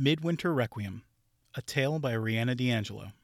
Midwinter Requiem, a tale by Rhianna D'Angelo.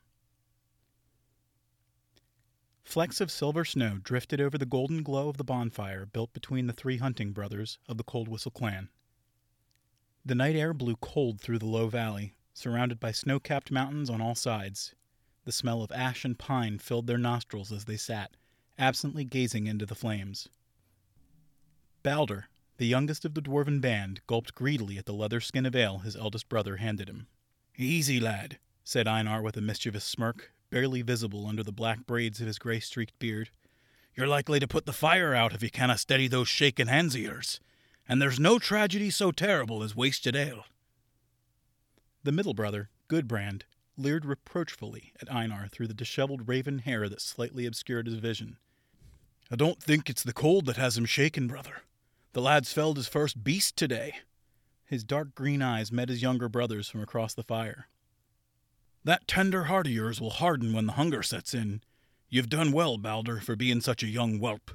Flecks of silver snow drifted over the golden glow of the bonfire built between the three hunting brothers of the Cold Whistle clan. The night air blew cold through the low valley, surrounded by snow-capped mountains on all sides. The smell of ash and pine filled their nostrils as they sat, absently gazing into the flames. Balder, the youngest of the dwarven band, gulped greedily at the leather skin of ale his eldest brother handed him. "Easy, lad," said Einar with a mischievous smirk, barely visible under the black braids of his grey-streaked beard. "You're likely to put the fire out if you canna steady those shaking hands of yours. And there's no tragedy so terrible as wasted ale." The middle brother, Gudbrand, leered reproachfully at Einar through the disheveled raven hair that slightly obscured his vision. "I don't think it's the cold that has him shaken, brother. The lad's felled his first beast today." His dark green eyes met his younger brother's from across the fire. "That tender heart of yours will harden when the hunger sets in. You've done well, Balder, for being such a young whelp."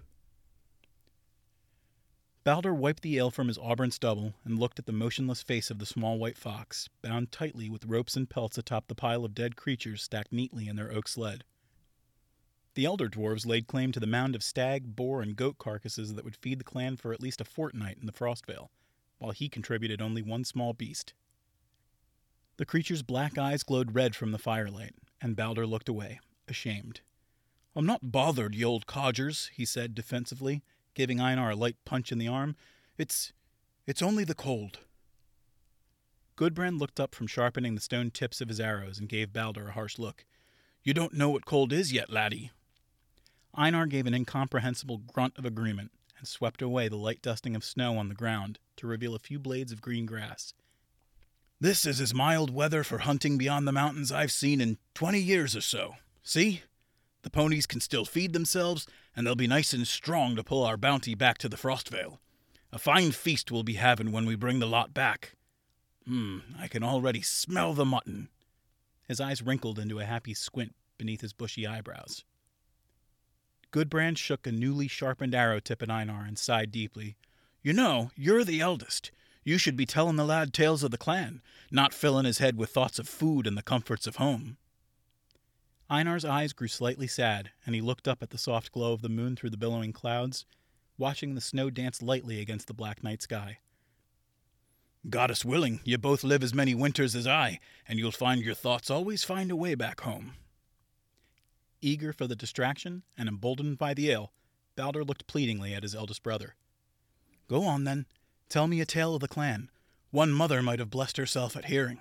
Balder wiped the ale from his auburn stubble and looked at the motionless face of the small white fox, bound tightly with ropes and pelts atop the pile of dead creatures stacked neatly in their oak sled. The elder dwarves laid claim to the mound of stag, boar, and goat carcasses that would feed the clan for at least a fortnight in the Frostvale, while he contributed only one small beast. The creature's black eyes glowed red from the firelight, and Balder looked away, ashamed. "I'm not bothered, ye old codgers," he said defensively, giving Einar a light punch in the arm. It's only the cold." Gudbrand looked up from sharpening the stone tips of his arrows and gave Balder a harsh look. "You don't know what cold is yet, laddie." Einar gave an incomprehensible grunt of agreement and swept away the light dusting of snow on the ground to reveal a few blades of green grass. "This is as mild weather for hunting beyond the mountains I've seen in 20 years or so. See? The ponies can still feed themselves, and they'll be nice and strong to pull our bounty back to the Frostvale. A fine feast we'll be having when we bring the lot back. I can already smell the mutton." His eyes wrinkled into a happy squint beneath his bushy eyebrows. Gudbrand shook a newly sharpened arrow tip at Einar and sighed deeply. "You know, you're the eldest. You should be telling the lad tales of the clan, not filling his head with thoughts of food and the comforts of home." Einar's eyes grew slightly sad, and he looked up at the soft glow of the moon through the billowing clouds, watching the snow dance lightly against the black night sky. "Goddess willing, you both live as many winters as I, and you'll find your thoughts always find a way back home." Eager for the distraction and emboldened by the ale, Balder looked pleadingly at his eldest brother. "Go on, then. Tell me a tale of the clan. One mother might have blessed herself at hearing."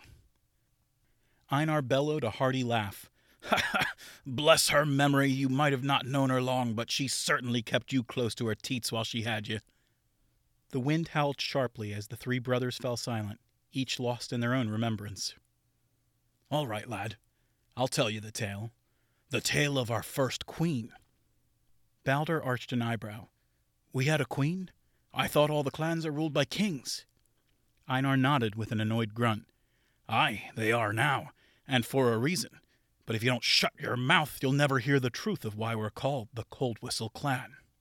Einar bellowed a hearty laugh. "Ha! Bless her memory, you might have not known her long, but she certainly kept you close to her teats while she had you." The wind howled sharply as the three brothers fell silent, each lost in their own remembrance. "All right, lad. I'll tell you the tale. The tale of our first queen." Balder arched an eyebrow. "We had a queen? I thought all the clans are ruled by kings." Einar nodded with an annoyed grunt. "Aye, they are now, and for a reason. But if you don't shut your mouth, you'll never hear the truth of why we're called the Cold Whistle clan."